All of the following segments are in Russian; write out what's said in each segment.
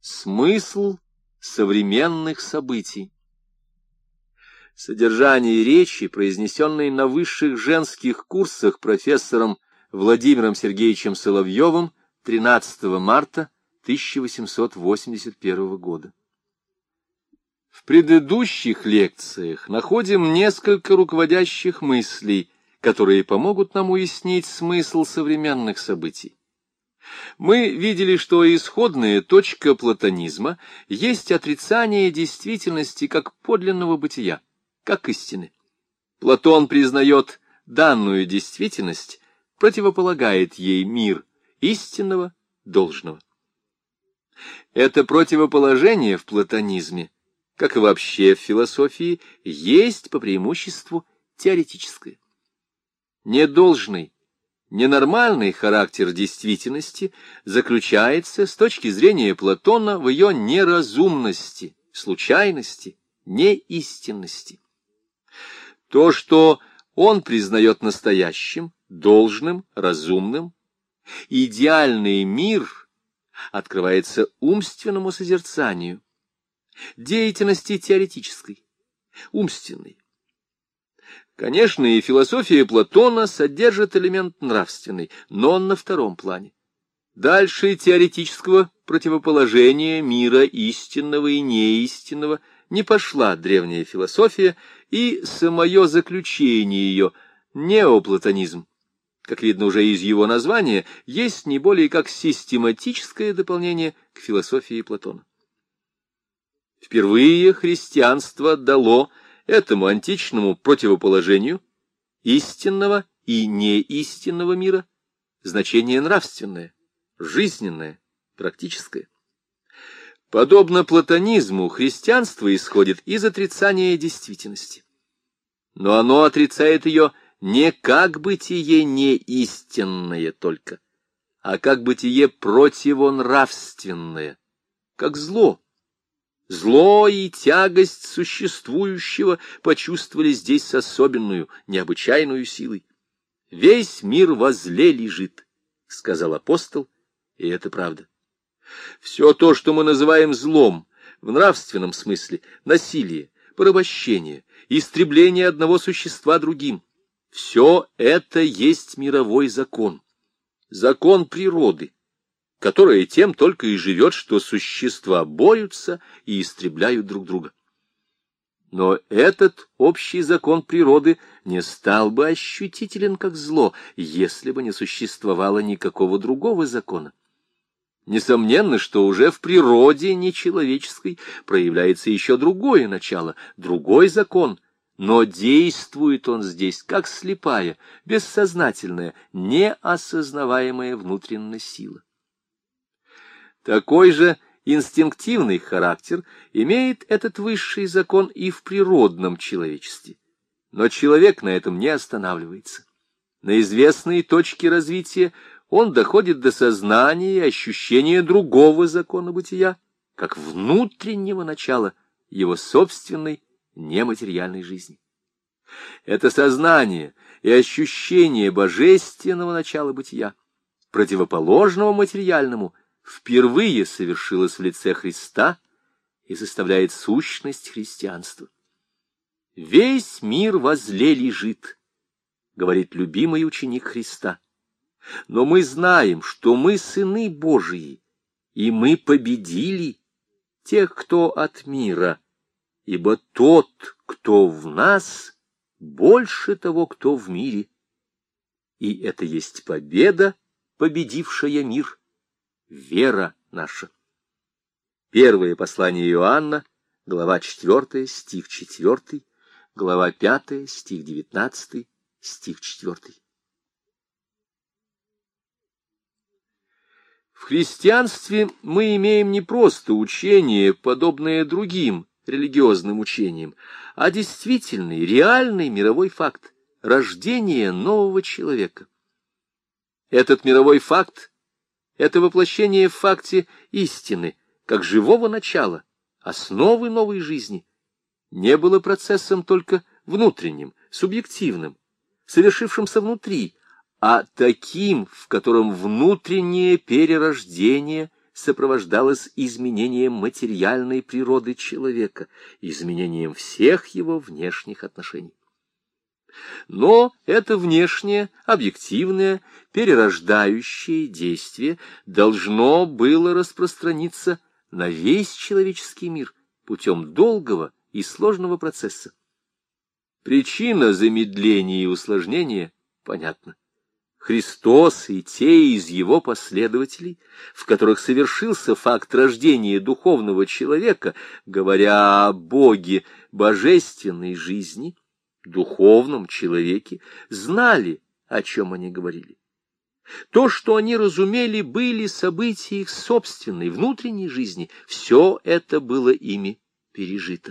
Смысл современных событий. Содержание речи, произнесенной на высших женских курсах профессором Владимиром Сергеевичем Соловьевым 13 марта 1881 года. В предыдущих лекциях находим несколько руководящих мыслей, которые помогут нам уяснить смысл современных событий. Мы видели, что исходная точка платонизма есть отрицание действительности как подлинного бытия, как истины. Платон признает данную действительность, противополагает ей мир истинного, должного. Это противоположение в платонизме, как и вообще в философии, есть по преимуществу теоретическое. Недолжный, ненормальный характер действительности заключается с точки зрения Платона в ее неразумности, случайности, неистинности. То, что он признает настоящим, должным, разумным, идеальный мир открывается умственному созерцанию, деятельности теоретической, умственной. Конечно, и философия Платона содержит элемент нравственный, но он на втором плане. Дальше теоретического противоположения мира истинного и неистинного не пошла древняя философия, и самое заключение ее, неоплатонизм, как видно уже из его названия, есть не более как систематическое дополнение к философии Платона. Впервые христианство дало этому античному противоположению истинного и неистинного мира значение нравственное, жизненное, практическое. Подобно платонизму, христианство исходит из отрицания действительности. Но оно отрицает ее не как бытие неистинное только, а как бытие противонравственное, как зло. Зло и тягость существующего почувствовали здесь с особенную, необычайную силой. «Весь мир во зле лежит», — сказал апостол, и это правда. Все то, что мы называем злом, в нравственном смысле, насилие, порабощение, истребление одного существа другим, все это есть мировой закон, закон природы, которая тем только и живет, что существа борются и истребляют друг друга. Но этот общий закон природы не стал бы ощутителен как зло, если бы не существовало никакого другого закона. Несомненно, что уже в природе нечеловеческой проявляется еще другое начало, другой закон, но действует он здесь как слепая, бессознательная, неосознаваемая внутренняя сила. Такой же инстинктивный характер имеет этот высший закон и в природном человечестве. Но человек на этом не останавливается. На известной точке развития он доходит до сознания и ощущения другого закона бытия, как внутреннего начала его собственной нематериальной жизни. Это сознание и ощущение божественного начала бытия, противоположного материальному, впервые совершилось в лице Христа и составляет сущность христианства. «Весь мир во зле лежит», — говорит любимый ученик Христа. Но мы знаем, что мы сыны Божии, и мы победили тех, кто от мира, ибо тот, кто в нас, больше того, кто в мире. И это есть победа, победившая мир, вера наша. Первое послание Иоанна, глава 4, стих 4, глава 5, стих 19, стих 4. В христианстве мы имеем не просто учение, подобное другим религиозным учениям, а действительный, реальный мировой факт — рождение нового человека. Этот мировой факт — это воплощение в факте истины, как живого начала, основы новой жизни. Не было процессом только внутренним, субъективным, совершившимся внутри, а таким, в котором внутреннее перерождение сопровождалось изменением материальной природы человека, изменением всех его внешних отношений. Но это внешнее, объективное, перерождающее действие должно было распространиться на весь человеческий мир путем долгого и сложного процесса. Причина замедления и усложнения понятна. Христос и те из его последователей, в которых совершился факт рождения духовного человека, говоря о Боге, божественной жизни, духовном человеке, знали, о чем они говорили. То, что они разумели, были события их собственной внутренней жизни, все это было ими пережито.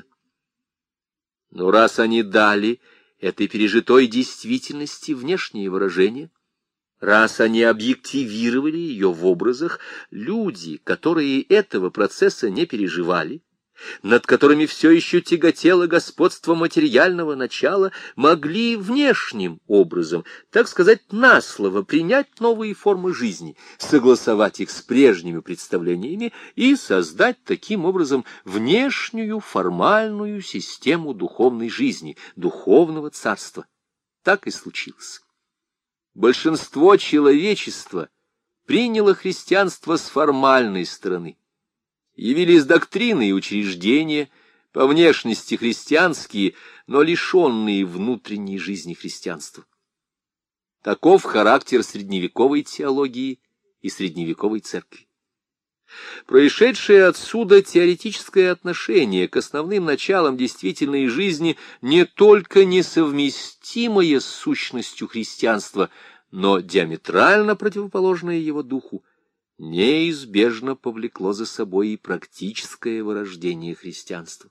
Но раз они дали этой пережитой действительности внешние выражения, раз они объективировали ее в образах, люди, которые этого процесса не переживали, над которыми все еще тяготело господство материального начала, могли внешним образом, так сказать, на слово принять новые формы жизни, согласовать их с прежними представлениями и создать таким образом внешнюю формальную систему духовной жизни, духовного царства. Так и случилось. Большинство человечества приняло христианство с формальной стороны. Явились доктрины и учреждения, по внешности христианские, но лишенные внутренней жизни христианства. Таков характер средневековой теологии и средневековой церкви. Происшедшее отсюда теоретическое отношение к основным началам действительной жизни не только несовместимое с сущностью христианства, но диаметрально противоположное его духу, неизбежно повлекло за собой и практическое вырождение христианства.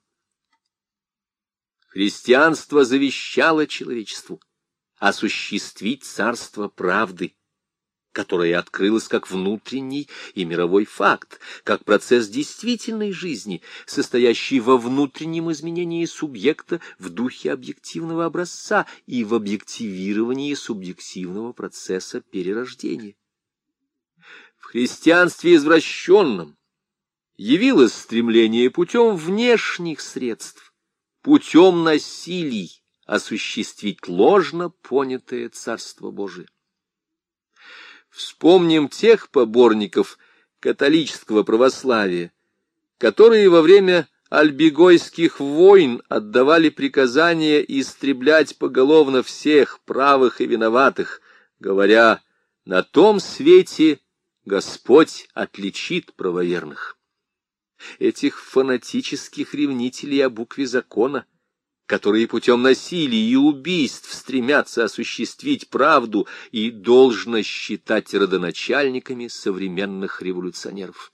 Христианство завещало человечеству осуществить царство правды, которое открылось как внутренний и мировой факт, как процесс действительной жизни, состоящий во внутреннем изменении субъекта в духе объективного образца и в объективировании субъективного процесса перерождения. В христианстве извращенном явилось стремление путем внешних средств, путем насилий осуществить ложно понятое Царство Божие. Вспомним тех поборников католического православия, которые во время альбегойских войн отдавали приказание истреблять поголовно всех правых и виноватых, говоря: «На том свете Господь отличит правоверных». Этих фанатических ревнителей о букве закона, которые путем насилия и убийств стремятся осуществить правду, и должно считать родоначальниками современных революционеров.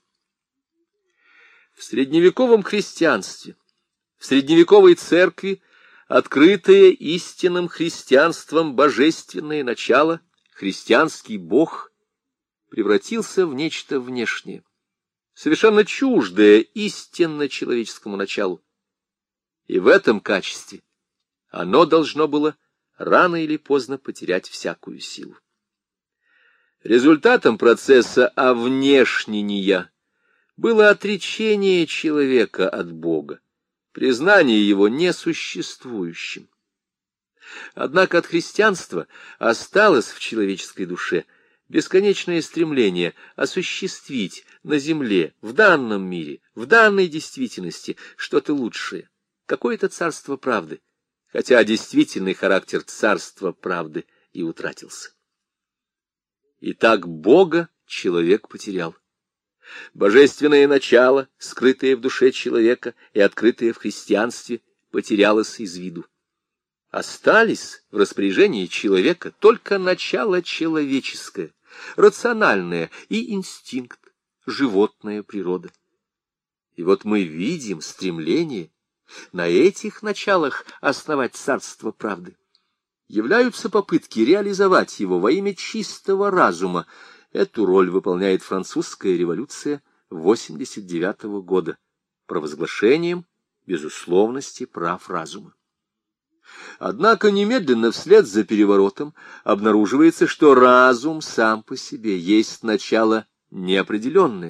В средневековом христианстве, в средневековой церкви, открытое истинным христианством божественное начало, христианский Бог, превратился в нечто внешнее, совершенно чуждое истинно человеческому началу. И в этом качестве оно должно было рано или поздно потерять всякую силу. Результатом процесса овнешнения было отречение человека от Бога, признание его несуществующим. Однако от христианства осталось в человеческой душе бесконечное стремление осуществить на земле, в данном мире, в данной действительности что-то лучшее, какое-то царство правды, хотя действительный характер царства правды и утратился. Итак, Бога человек потерял. Божественное начало, скрытое в душе человека и открытое в христианстве, потерялось из виду. Остались в распоряжении человека только начало человеческое, рациональное и инстинкт, животная природа. И вот мы видим стремление на этих началах основать царство правды. Являются попытки реализовать его во имя чистого разума. Эту роль выполняет французская революция 89 года провозглашением безусловности прав разума. Однако немедленно вслед за переворотом обнаруживается, что разум сам по себе есть начало неопределенное,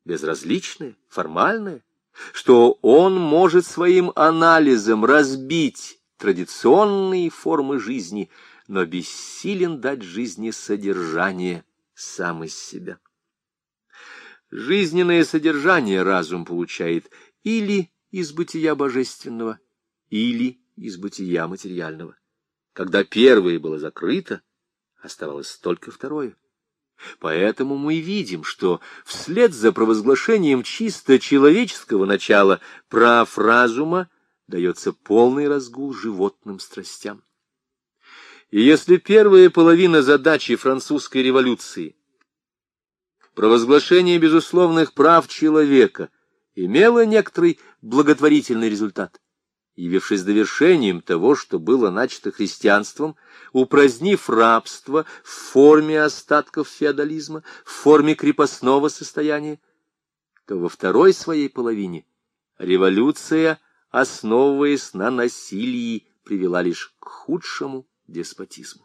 безразличное, формальное, что он может своим анализом разбить традиционные формы жизни, но бессилен дать жизни содержание сам из себя. Жизненное содержание разум получает или из бытия божественного, или из бытия материального. Когда первое было закрыто, оставалось только второе. Поэтому мы видим, что вслед за провозглашением чисто человеческого начала прав разума дается полный разгул животным страстям. И если первая половина задачи французской революции, провозглашение безусловных прав человека, имела некоторый благотворительный результат, явившись довершением того, что было начато христианством, упразднив рабство в форме остатков феодализма, в форме крепостного состояния, то во второй своей половине революция, основываясь на насилии, привела лишь к худшему деспотизму.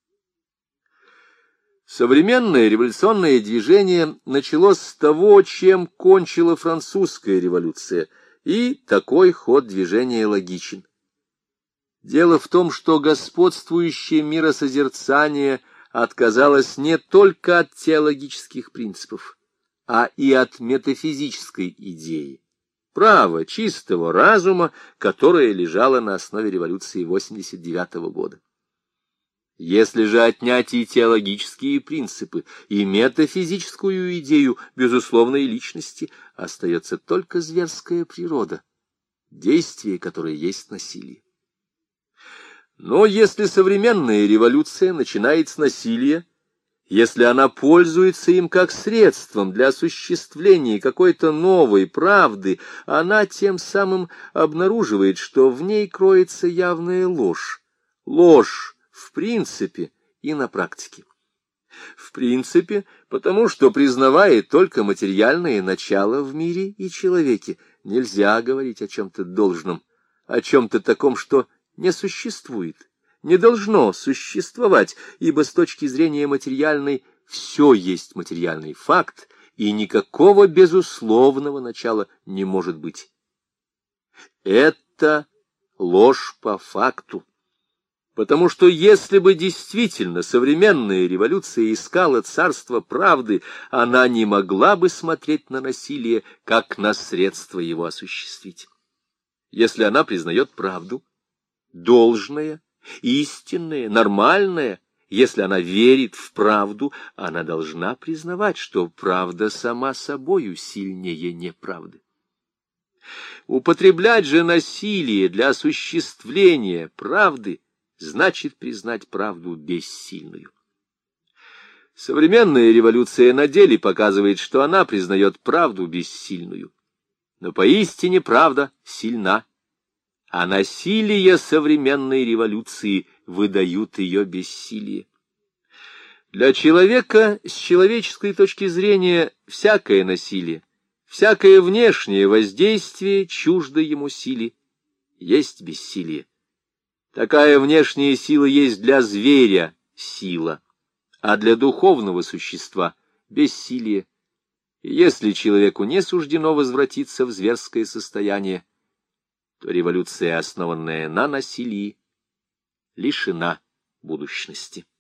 Современное революционное движение началось с того, чем кончила французская революция, и такой ход движения логичен. Дело в том, что господствующее миросозерцание отказалось не только от теологических принципов, а и от метафизической идеи, права чистого разума, которая лежала на основе революции 89 года. Если же отнять и теологические принципы, и метафизическую идею безусловной личности, остается только зверская природа, действие которое есть насилие. Но если современная революция начинает с насилия, если она пользуется им как средством для осуществления какой-то новой правды, она тем самым обнаруживает, что в ней кроется явная ложь. Ложь в принципе и на практике. В принципе, потому что, признавая только материальное начало в мире и человеке, нельзя говорить о чем-то должном, о чем-то таком, что не существует, не должно существовать, ибо с точки зрения материальной все есть материальный факт, и никакого безусловного начала не может быть. Это ложь по факту. Потому что если бы действительно современная революция искала царство правды, она не могла бы смотреть на насилие как на средство его осуществить. Если она признает правду, должное, истинное, нормальное, если она верит в правду, она должна признавать, что правда сама собою сильнее неправды. Употреблять же насилие для осуществления правды значит признать правду бессильную. Современная революция на деле показывает, что она признает правду бессильную. Но поистине правда сильна, а насилие современной революции выдают ее бессилие. Для человека с человеческой точки зрения всякое насилие, всякое внешнее воздействие чуждо ему силе, есть бессилие. Такая внешняя сила есть для зверя сила, а для духовного существа — бессилие. И если человеку не суждено возвратиться в зверское состояние, то революция, основанная на насилии, лишена будущности.